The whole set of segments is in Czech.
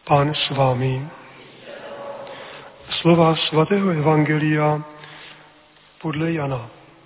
Pán s vámi. Slova svatého evangelia podle Jana.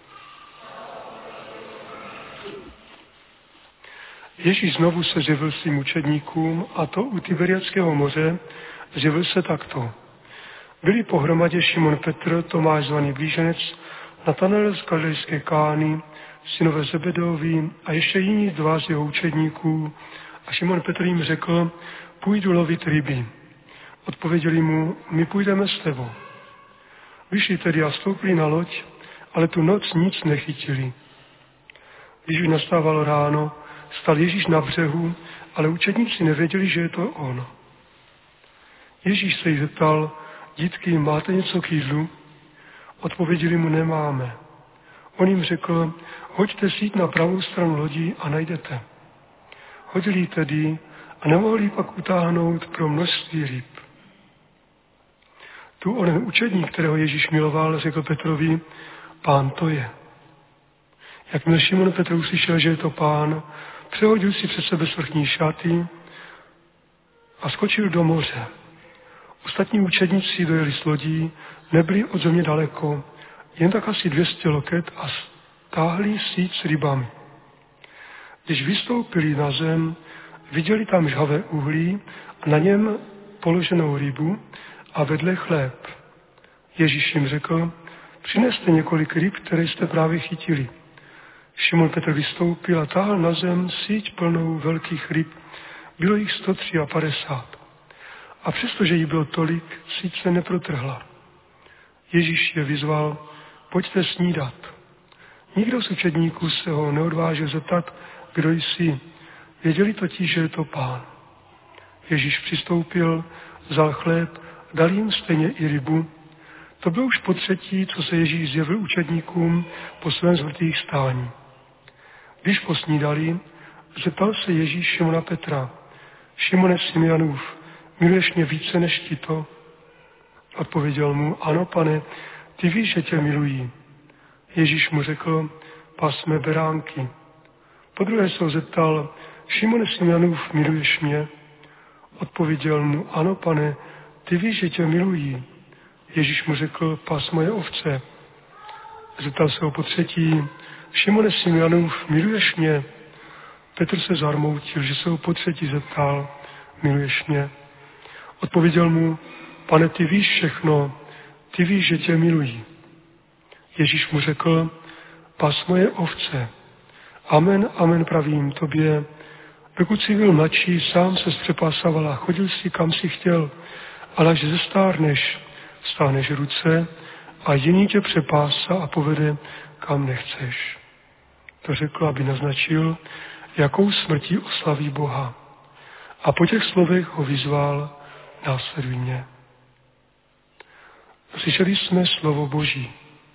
Ježíš znovu se zjevil svým učedníkům, a to u Tiberiadského moře zjevil se takto. Byli pohromadě Šimon Petr, Tomáš zvaný Blíženec, Natanael z Galilejské Kány, synové Zebedeovi a ještě jiní dva z jeho učedníků. A Šimon Petr jim řekl: půjdu lovit ryby. Odpověděli mu: my půjdeme s tebou. Vyšli tedy a vstoupili na loď, ale tu noc nic nechytili. Když už nastávalo ráno, stal Ježíš na břehu, ale učedníci nevěděli, že je to on. Ježíš se jich zeptal: dítky, máte něco k jídlu? Odpověděli mu: nemáme. On jim řekl: hoďte síť na pravou stranu lodi a najdete. Hodili ji tedy a nemohli pak utáhnout pro množství ryb. Tu onen učedník, kterého Ježíš miloval, řekl Petrovi: Pán to je. Jakmile Šimon Petr uslyšel, že je to Pán, přehodil si před sebe svrchní šaty a skočil do moře. Ostatní učedníci dojeli s lodí, nebyli od země daleko, jen tak asi 200 loket a stáhli síť s rybami. Když vystoupili na zem, viděli tam žhavé uhlí a na něm položenou rybu a vedle chléb. Ježíš jim řekl: přineste několik ryb, které jste právě chytili. Šimon Petr vystoupil a táhl na zem síť plnou velkých ryb. Bylo jich 153. A přestože jí bylo tolik, síť se neprotrhla. Ježíš je vyzval: pojďte snídat. Nikdo z učedníků se ho neodvážil zeptat: kdo jsi? Věděli totiž, že je to Pán. Ježíš přistoupil, vzal chléb, dal jim stejně i rybu. To bylo už potřetí, co se Ježíš zjevil učedníkům po svém zmrtvých stání. Když posnídali, zeptal se Ježíš Šimona Petra: Šimone, syn Janův, miluješ mě více než tito? Odpověděl mu: ano, Pane, ty víš, že tě miluji. Ježíš mu řekl: pas mé beránky. Podruhé se ho zeptal: Šimone, syn Janův, miluješ mě? Odpověděl mu: ano, Pane, ty víš, že tě miluji. Ježíš mu řekl: pas moje ovce. Zeptal se ho potřetí: Šimone, syn Janův, miluješ mě? Petr se zarmoutil, že se ho potřetí zeptal: miluješ mě? Odpověděl mu: Pane, ty víš všechno, ty víš, že tě miluji. Ježíš mu řekl: pas moje ovce. Amen, amen, pravím tobě, dokud jsi byl mladší, sám se zpřepásával a chodil si, kam si chtěl, ale až zestárneš, stáhneš ruce a jiný tě přepásá a povede, kam nechceš. To řekl, aby naznačil, jakou smrtí oslaví Boha. A po těch slovech ho vyzval: následuj mě. Slyšeli jsme slovo Boží.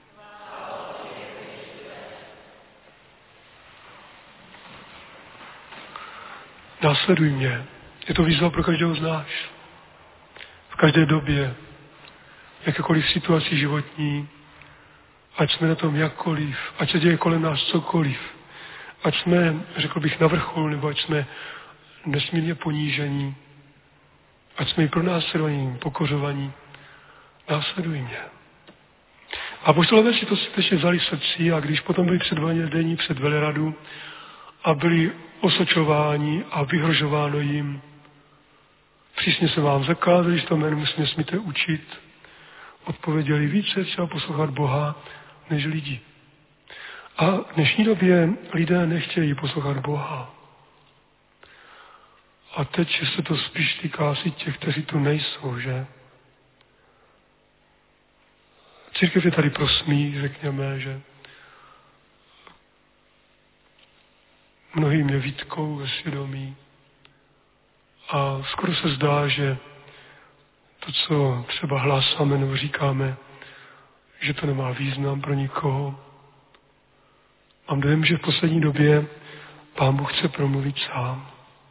Následuj mě. Je to výzva pro každého z nás. V každé době, jakékoliv situaci životní, ať jsme na tom jakkoliv, ať se děje kolem nás cokoliv, ať jsme, řekl bych, na vrcholu, nebo ať jsme nesmírně ponížení, ať jsme i pronásledovaní, pokořovaní, následuj mě. A apoštolové si to skutečně vzali v srdci, a když potom byli předvedeni před veleradu a byli osočováni a vyhrožováno jim: přísně se vám zakázali, že to jméno nesmíte učit, odpověděli: více třeba poslouchat Boha než lidi. A v dnešní době lidé nechtějí poslouchat Boha. A teď se to spíš týká asi těch, kteří tu nejsou, že? Církev je tady pro smích, řekněme, že mnohým je výtkou ve svědomí. A skoro se zdá, že to, co třeba hlásáme nebo říkáme, že to nemá význam pro nikoho. Mám dojem, že v poslední době Pán Bůh chce promluvit sám.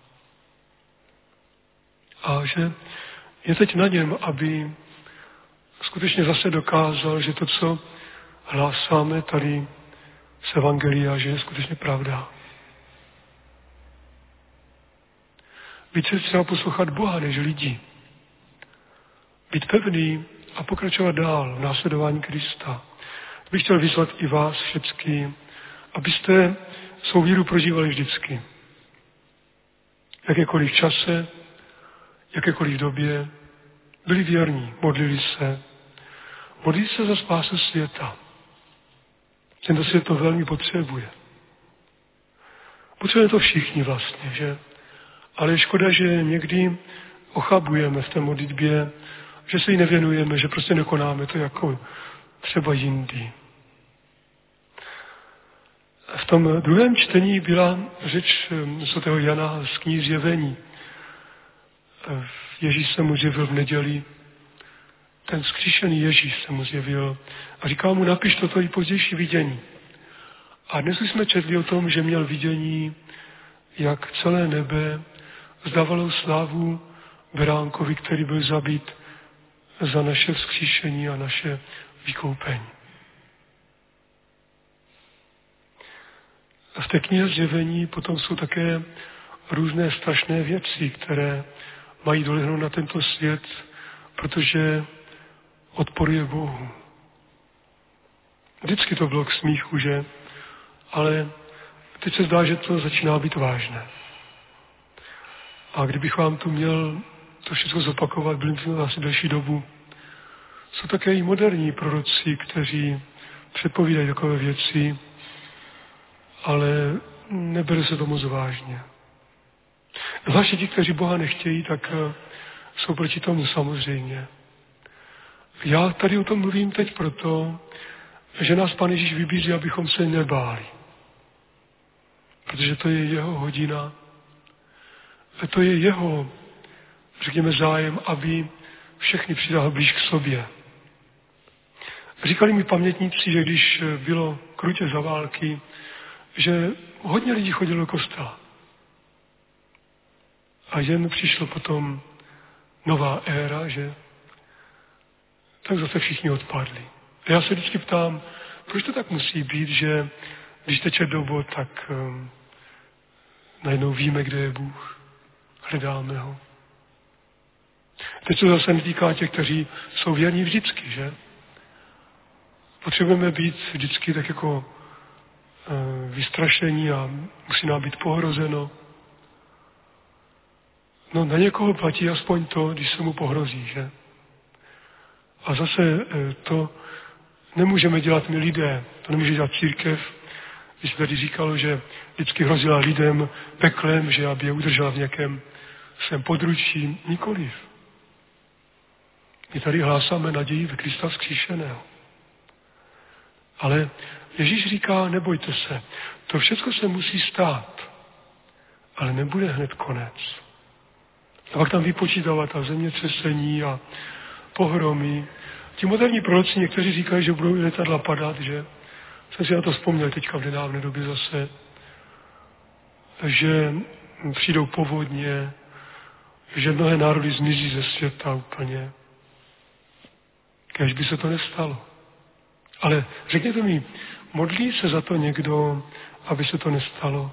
A že je teď na něm, aby skutečně zase dokázal, že to, co hlásáme tady z Evangelia, že je skutečně pravda. Více třeba poslouchat Boha než lidí. Být pevný a pokračovat dál v následování Krista. Bych chtěl vyzvat i vás všechny, abyste svou víru prožívali vždycky. V jakékoliv čase, jakékoliv době, byli věrní, modlili se za spásu světa. Tento svět to velmi potřebuje. Potřebujeme to všichni vlastně, že? Ale je škoda, že někdy ochabujeme v té modlitbě, že se jí nevěnujeme, že prostě nekonáme to jako třeba jindy. V tom druhém čtení byla řeč svatého Jana z knihy Zjevení. Ježíš se mu zjevil v neděli, ten vzkříšený Ježíš se mu zjevil a říkal mu, napiš toto i pozdější vidění. A dnes jsme četli o tom, že měl vidění, jak celé nebe zdávalo slávu beránkovi, který byl zabit za naše vzkříšení a naše vykoupení. A v té knize Zjevení potom jsou také různé strašné věci, které mají dolehnout na tento svět, protože odporuje Bohu. Vždycky to bylo k smíchu, že? Ale teď se zdá, že to začíná být vážné. A kdybych vám tu měl to všechno zopakovat, byli to asi delší dobu, jsou také i moderní proroci, kteří předpovídají takové věci, ale nebere se to moc vážně. Zvláště ti, kteří Boha nechtějí, tak jsou proti tomu samozřejmě. Já tady o tom mluvím teď proto, že nás Pán Ježíš vybízí, abychom se nebáli. Protože to je jeho hodina, to je jeho, řekněme, zájem, aby všechny přidal blíž k sobě. Říkali mi pamětníci, že když bylo krutě za války, že hodně lidí chodilo do kostela. A jen přišlo potom nová éra, že tak zase všichni odpadli. A já se vždycky ptám, proč to tak musí být, že když teče dobo, tak najednou víme, kde je Bůh. Hledáme ho. Teď se zase netýká těch, kteří jsou věrní vždycky, že? Potřebujeme být vždycky tak jako vystrašení a musí nám být pohrozeno. No na někoho platí aspoň to, když se mu pohrozí, že? A zase to nemůžeme dělat my lidé, to nemůže dělat církev. Když se tady říkalo, že vždycky hrozila lidem peklem, že aby je udržela v nějakém svém područí, nikoliv. My tady hlásáme naději v Krista vzkříšeného. Ale Ježíš říká, nebojte se, to všechno se musí stát, ale nebude hned konec. A pak tam vypočítává ta zemětřesení a pohromy. Ti moderní proroci někteří říkají, že budou letadla padat, že jsem si na to vzpomněl teďka v nedávné době zase, že přijdou povodně, že mnohé národy zmizí ze světa úplně. Kéž by se to nestalo. Ale řekněte mi, modlí se za to někdo, aby se to nestalo?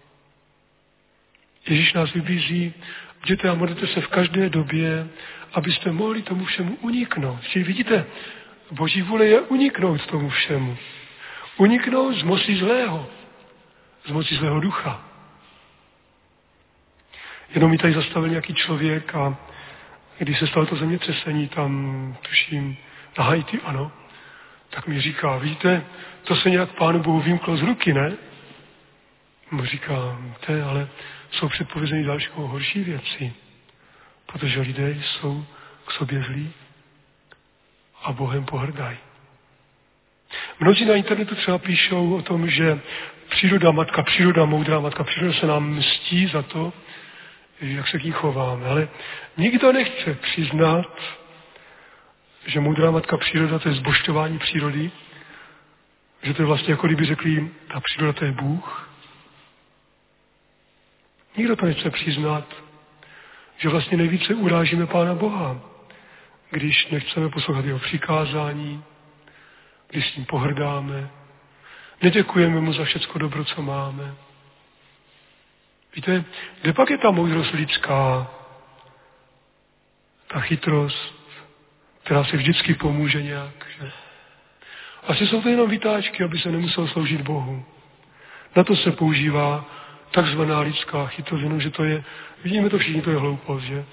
Ježíš nás vybízí, jděte a modlete se v každé době, abyste mohli tomu všemu uniknout. Čili vidíte, Boží vůle je uniknout tomu všemu. Uniknout z moci zlého. Z moci zlého ducha. Jenom mi tady zastavil nějaký člověk a když se stalo to zemětřesení tam, tuším, na Haiti, ano, tak mi říká, víte, to se nějak Pánu Bohu vymklo z ruky, ne? Mu říkám, ale jsou předpovězeny další horší věci, protože lidé jsou k sobě zlí a Bohem pohrdají. Mnozí na internetu třeba píšou o tom, že příroda, matka příroda, moudrá matka příroda se nám mstí za to, jak se k ní chováme. Ale nikdo nechce přiznat, že moudrá matka příroda to je zbožťování přírody, že to je vlastně jako kdyby řekli, ta příroda to je Bůh. Nikdo to nechce přiznat, že vlastně nejvíce urážíme Pána Boha, když nechceme poslouchat jeho přikázání, když s ním pohrdáme, neděkujeme mu za všecko dobro, co máme. Víte, kde pak je ta moudrost lidská, ta chytrost, která si vždycky pomůže nějak, že? Asi jsou to jenom vytáčky, aby se nemusel sloužit Bohu. Na to se používá takzvaná lidská chytrost, jenom že to je, vidíme to všichni, to je hloupost, že?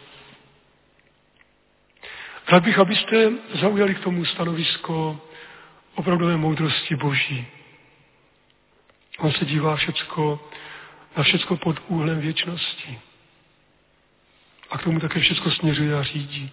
Rád bych, abyste zaujali k tomu stanovisko opravdové moudrosti Boží. On se dívá na všecko pod úhlem věčnosti. A k tomu také všecko směřuje a řídí.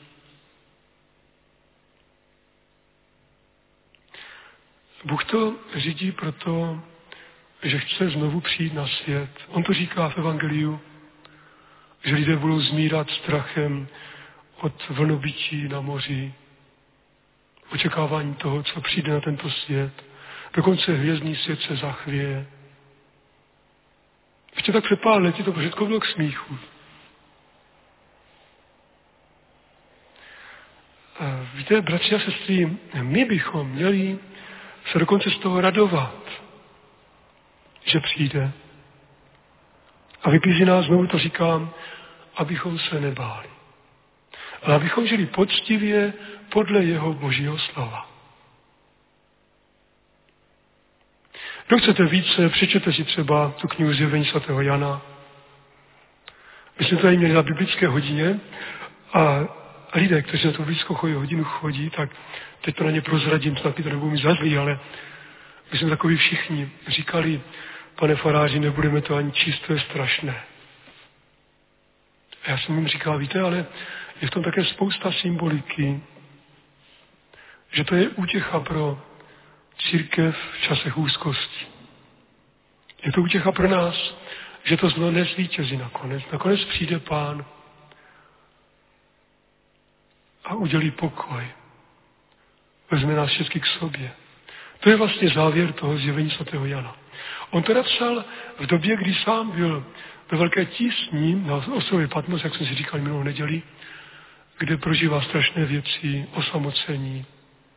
Bůh to řídí proto, že chce znovu přijít na svět. On to říká v Evangeliu, že lidé budou zmírat strachem od vlnobytí na moři, očekávání toho, co přijde na tento svět. Dokonce hvězdný svět se zachvěje. Ještě tak před pár lety to všechno bylo k smíchu. Víte, bratři a sestry, my bychom měli se dokonce z toho radovat, že přijde. A vybízí nás, znovu to říkám, abychom se nebáli. Ale abychom žili poctivě podle jeho Božího slova. Kdo chcete více, přečtěte si třeba tu knihu Zjevení svatého Jana. My jsme tady měli na biblické hodině a lidé, kteří na tu biblickou hodinu chodí, tak teď to na ně prozradím, snad to nebudou mi za zlý, ale my jsme takoví všichni říkali, pane faráři, nebudeme to ani číst, to je strašné. A já jsem jim říkal, víte, ale je v tom také spousta symboliky, že to je útěcha pro církev v časech úzkosti. Je to útěcha pro nás, že to zlo nezvítězí nakonec. Nakonec přijde Pán a udělí pokoj. Vezme nás všechny k sobě. To je vlastně závěr toho Zjevení svatého Jana. On to napsal v době, kdy sám byl ve velké tísni na ostrově Patmos, jak jsem si říkal minulou neděli, kde prožívá strašné věci, osamocení.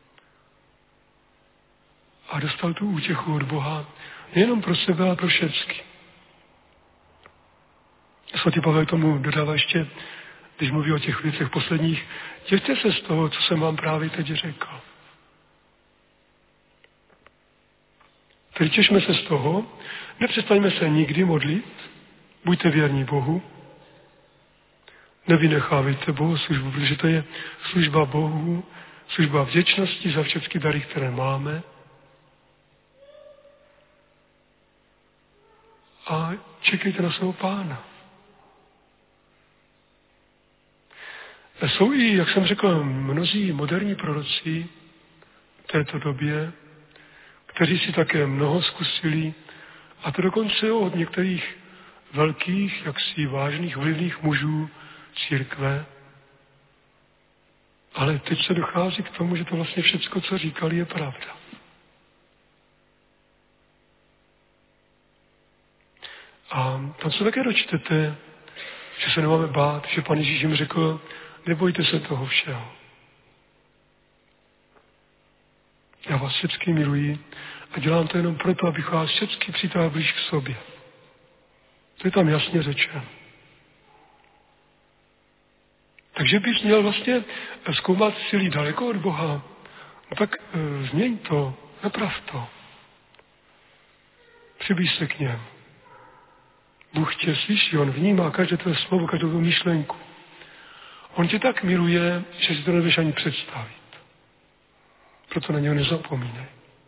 A dostal tu útěchu od Boha nejenom pro sebe, ale pro všechny. Svatý Pavel tomu dodává ještě, když mluví o těch věcech posledních, těšte se z toho, co jsem vám právě teď řekl. Tedy těšme se z toho, nepřestaňme se nikdy modlit, buďte věrní Bohu, nevynechávejte Bohu službu, protože to je služba Bohu, služba vděčnosti za všechny dary, které máme. A čekejte na svého Pána. Jsou i, jak jsem řekl, mnozí moderní proroci v této době, kteří si také mnoho zkusili, a to dokonce od některých velkých, jaksi vážných, vlivných mužů církve. Ale teď se dochází k tomu, že to vlastně všecko, co říkali, je pravda. A tam se také dočtete, že se nemáme bát, že Pan Ježíš jim řekl, nebojte se toho všeho. Já vás všechny miluji a dělám to jenom proto, abych vás všechny přitáhl blíž k sobě. To je tam jasně řečeno. Takže bys měl vlastně zkoumat síly daleko od Boha. No tak změň to, naprav to. Přiblíž se k němu. Bůh tě slyší, on vnímá každé tvé slovo, každou tvou myšlenku. On tě tak miluje, že si to nevíš ani představit. Proto na něho nezapomínej.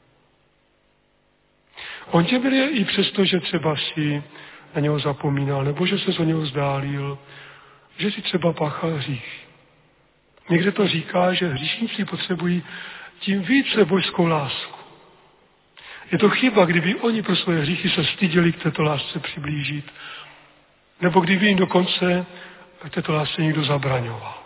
On tě miluje i přesto, že třeba si na něho zapomínal, nebo že se o něho vzdálil, že si třeba páchal hřích. Někde to říká, že hříšníci potřebují tím více božskou lásku. Je to chyba, kdyby oni pro svoje hříchy se styděli k této lásce přiblížit, nebo kdyby jim dokonce k této lásce někdo zabraňoval.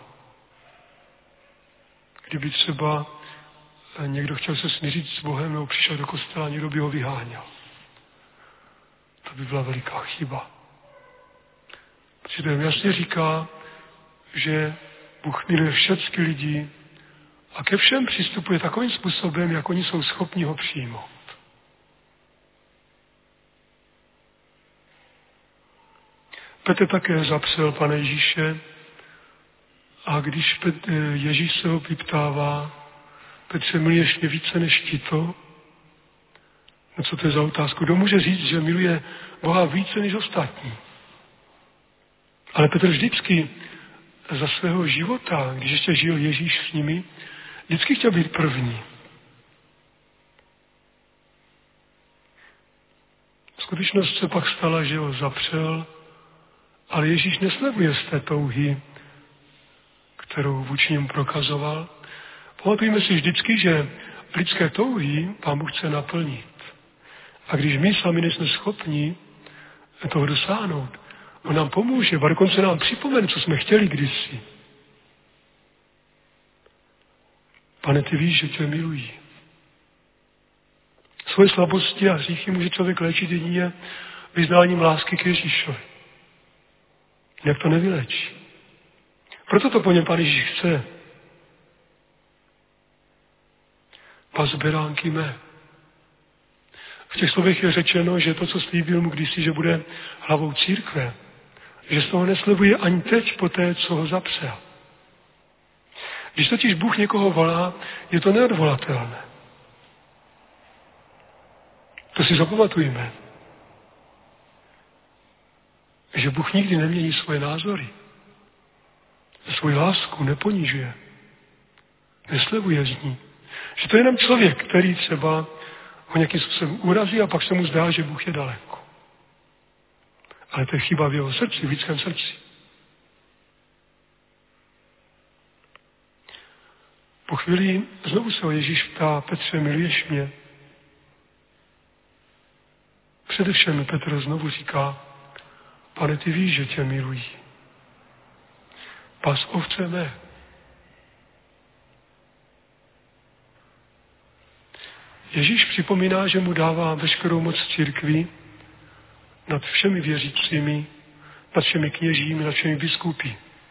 Kdyby třeba někdo chtěl se smířit s Bohem, nebo přišel do kostela a někdo by ho vyháněl. To by byla veliká chyba. Protože to jasně říká, že Bůh miluje všechny lidi a ke všem přistupuje takovým způsobem, jak oni jsou schopni ho přijmout. Petr také zapřel Pana Ježíše a když Ježíš se ho vyptává, Petře, miluješ mě více než tito? No co to je za otázku? Kdo může říct, že miluje Boha více než ostatní? Ale Petr vždycky za svého života, když ještě žil Ježíš s nimi, vždycky chtěl být první. Skutečnost se pak stala, že ho zapřel, ale Ježíš neslevuje z té touhy, kterou vůči němu prokazoval. Pamatujeme si vždycky, že lidské touhy Pán Bůh chce naplnit. A když my sami nejsme schopni toho dosáhnout, on nám pomůže, a dokonce nám připomene, co jsme chtěli kdysi. Pane, ty víš, že tě miluji. Svoje slabosti a hříchy může člověk léčit jedině vyznáním lásky k Ježíšovi. Jak to nevyléčí. Proto to po něm Pán Ježíš chce. Pas beránky mé. V těch slovech je řečeno, že to, co slíbil mu kdysi, že bude hlavou církve, že z toho neslibuje ani teď po té, co ho zapřel. Když totiž Bůh někoho volá, je to neodvolatelné. To si zapamatujeme. Že Bůh nikdy nemění svoje názory. Svoji lásku neponižuje. Neslibuje z ní. Že to je jenom člověk, který třeba ho nějakým způsobem urazí a pak se mu zdá, že Bůh je daleko. Ale to je chyba v jeho srdci, v lidském srdci. Po chvíli znovu se ho Ježíš ptá, Petře, miluješ mě? Především Petr znovu říká, Pane, ty víš, že tě miluji. Pas ovce mé. Ježíš připomíná, že mu dává veškerou moc církvi nad všemi věřícími, nad všemi kněžími, nad všemi biskupy.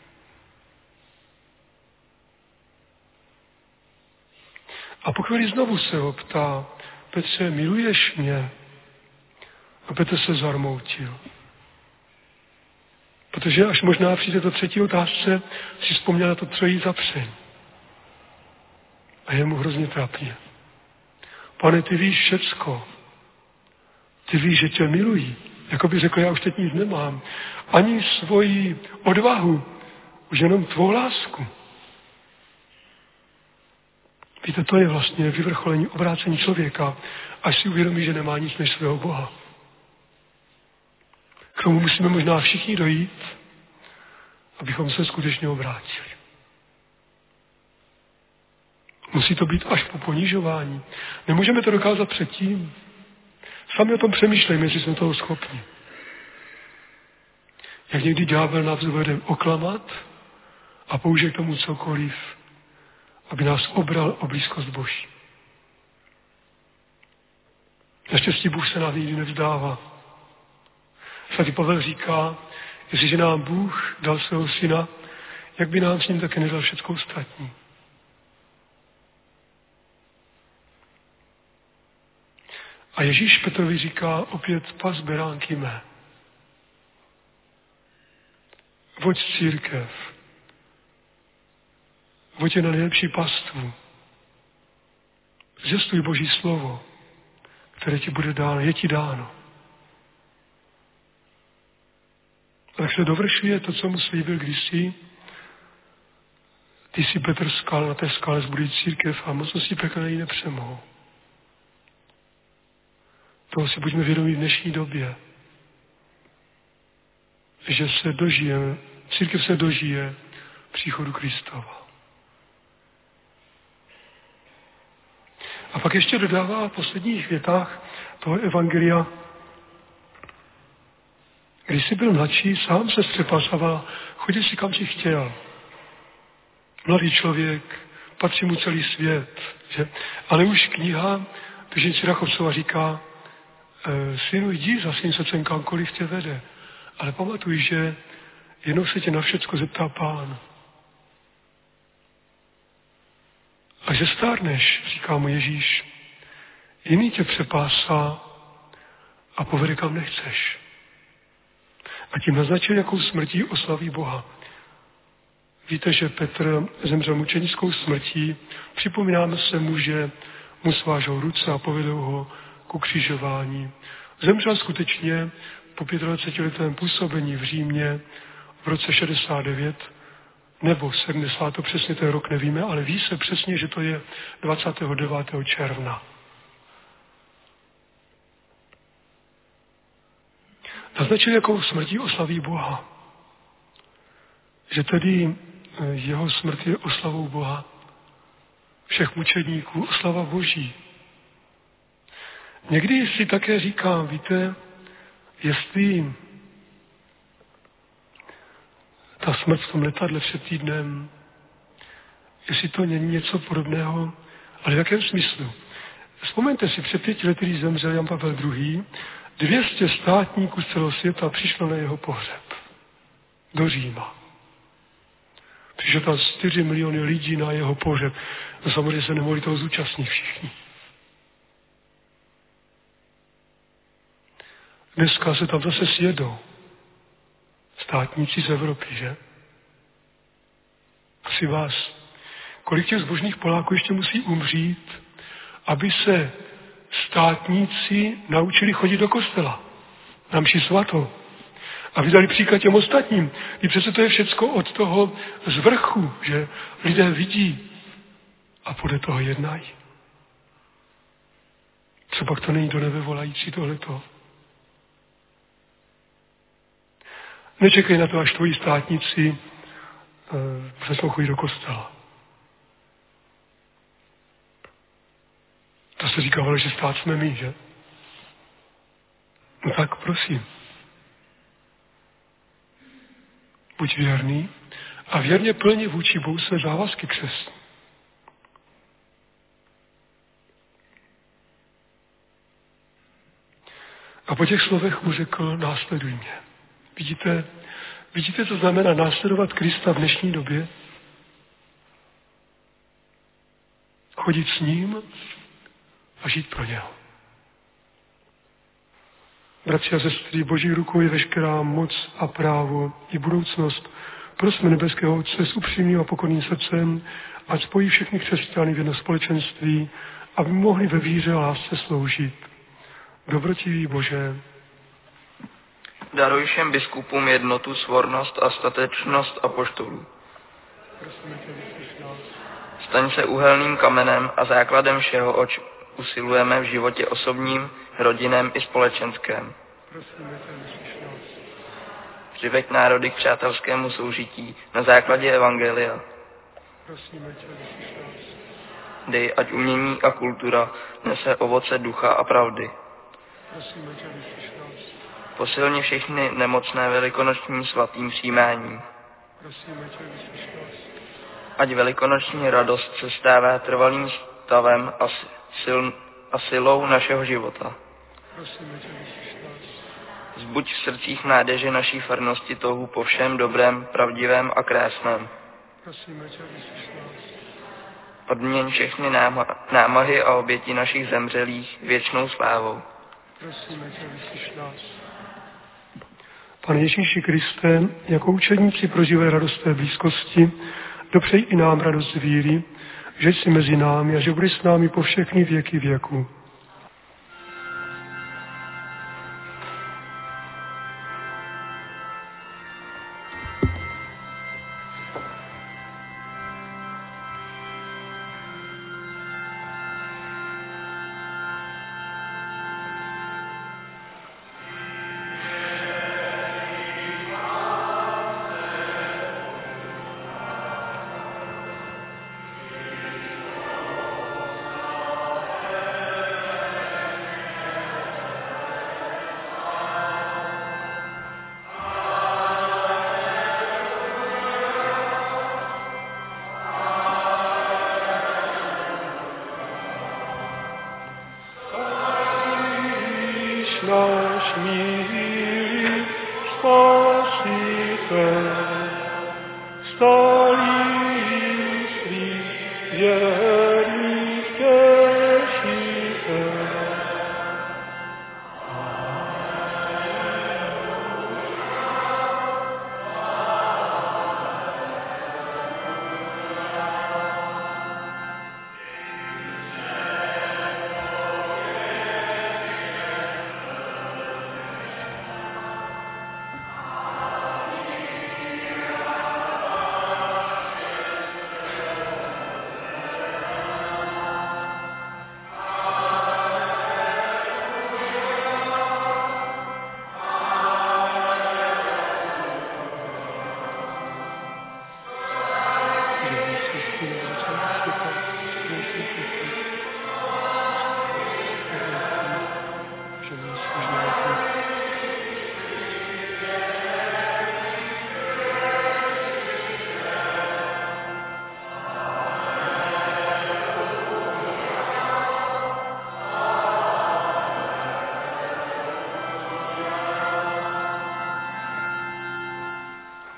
A po chvíli znovu se ho ptá, Petře, miluješ mě? A Petr se zarmoutil. Protože až možná při této třetí otázce si vzpomněl na to trojí zapření. A je mu hrozně trapně. Pane, ty víš všecko. Ty víš, že tě miluji. Jako by řekl, já už teď nic nemám. Ani svoji odvahu, už jenom tvou lásku. Víte, to je vlastně vyvrcholení obrácení člověka, až si uvědomí, že nemá nic než svého Boha. K tomu musíme možná všichni dojít, abychom se skutečně obrátili. Musí to být až po ponižování. Nemůžeme to dokázat předtím. Sami o tom přemýšlejme, jestli jsme toho schopni. Jak někdy ďábel nás dovede oklamat a použije k tomu cokoliv, aby nás obral o blízkost Boží. Naštěstí Bůh se nám nikdy nevzdává. Svatý Pavel říká, jestliže nám Bůh dal svého syna, jak by nám s ním také nedal všecko ostatní. A Ježíš Petrovi říká opět, pas beránky mé. Voď církev. Voď je na nejlepší pastvu. Zvěstuj Boží slovo, které ti bude dáno, je ti dáno. A tak se dovršuje to, co mu slíbil kdysi. Ty jsi Petr skal, na té skale zbudí církev a mocnosti pekelné ji nepřemohou. Toho si buďme vědomí v dnešní době, že se dožije, církev se dožije příchodu Kristova. A pak ještě dodává v posledních větách toho evangelia, když jsi byl mladší, sám se střepasával, chodil si kam si chtěl. Mladý člověk, patří mu celý svět. Že? Ale už kniha Tržnici Rachovcova říká, synu, jdi za svým srdcem kamkoliv tě vede. Ale pamatuj, že jednou se tě na všecko zeptá Pán. A že stárneš, říká mu Ježíš, jiný tě přepásá a povede kam nechceš. A tím naznačil, jakou smrtí oslaví Boha. Víte, že Petr zemřel mučenickou smrtí. Připomínáme se mu, že mu svážou ruce a povedou ho k ukřižování. Zemřel skutečně po 25letém působení v Římě v roce 69 nebo 70, to přesně ten rok nevíme, ale ví se přesně, že to je 29. června. Naznačil, jakou smrtí oslaví Boha. Že tedy jeho smrt je oslavou Boha, všech mučedníků, oslava Boží. Někdy si také říkám, víte, jestli ta smrt v tom letadle před týdnem, jestli to není něco podobného, ale v jakém smyslu? Vzpomeňte si, před 5 lety, když zemřel Jan Pavel II., 200 státníků z celého světa přišlo na jeho pohřeb do Říma. Přišlo tam 4 miliony lidí na jeho pohřeb. No samozřejmě se nemohli toho zúčastnit všichni. Dneska se tam zase sjedou státníci z Evropy, že? Asi vás. Kolik těch zbožných Poláků ještě musí umřít, aby se státníci naučili chodit do kostela, na mši svatou, a vydali příklad těm ostatním. I přece to je všecko od toho z vrchu, že lidé vidí a podle toho jednají. Co pak to není do nebe volající tohleto? Nečekej na to, až tvoji státníci začnou chodit do kostela. To se říkávalo, že stát jsme my, že? No tak prosím. Buď věrný a věrně plně vůči Bohu své závazky křestní. A po těch slovech mu řekl, následuj mě. Vidíte, co znamená následovat Krista v dnešní době? Chodit s ním a žít pro něho. Bratři a sestry, Boží rukou je veškerá moc a právo i budoucnost. Prosme nebeského Otce s upřímným a pokorným srdcem, ať spojí všechny křesťany v jedno společenství, aby mohli ve víře a lásce sloužit. Dobrotivý Bože, daruj všem biskupům jednotu, svornost a statečnost apoštolů. Staň se úhelným kamenem a základem všeho, oč usilujeme v životě osobním, rodinném i společenském. Přiveď národy k přátelskému soužití na základě evangelia. Dej, ať umění a kultura nese ovoce ducha a pravdy. Posilni všechny nemocné velikonočním svatým přijímáním. Ať velikonoční radost se stává trvalým stavem a silou našeho života. Zbuď v srdcích mládeže naší farnosti touhu po všem dobrém, pravdivém a krásném. Odměň všechny námahy a oběti našich zemřelých věčnou slávou. Pane Ježíši Kriste, jako učedníci prožívají radost té blízkosti, dopřej i nám radost víry, že jsi mezi námi a že budeš s námi po všechny věky věku. Náš milý Spasitel, stálý svých